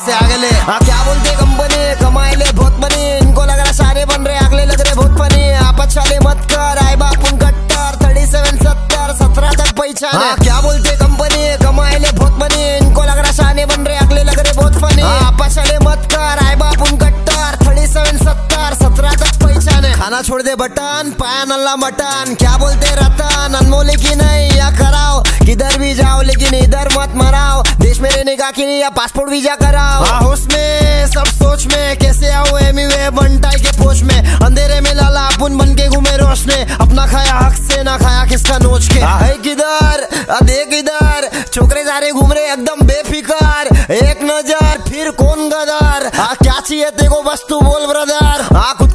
से आगे ले। क्या बोलते कंपनी कमाए ले बहुत बनी, इनको लग रहा सारे बन रहे अगले लग रहे बहुत फनी। आपस चाले मत कर आए बापुन कट्टर 37 70 17 तक पहचाने। क्या बोलते कंपनी कमाए ले बहुत बनी, इनको लग रहा सारे बन रहे अगले लग रहे बहुत फनी। आपस चाले मत कर आए बापुन कट्टर 37 70 17 तक पहचाने। खाना छोड़ दे बटन पाया नल्ला मटन, क्या बोलते रतन अनमोल की नहीं या कराओ, किधर भी जाओ लेकिन इधर मत मराओ। देश में रहने का कि नहीं या पासपोर्ट वीजा कराओ। होश में सब सोच में कैसे आओ एमीवे बंटाई के पोच में, अंधेरे में लाला अपन बन के घूमे रोश में, अपना खाया हक से ना खाया किसका नोच के। है किधर देख इधर छोकरे सारे घूम रहे एकदम बेफिकर, एक नजर फिर कौन गदर। क्या चाहिए तेको बस तू बोल ब्रदर।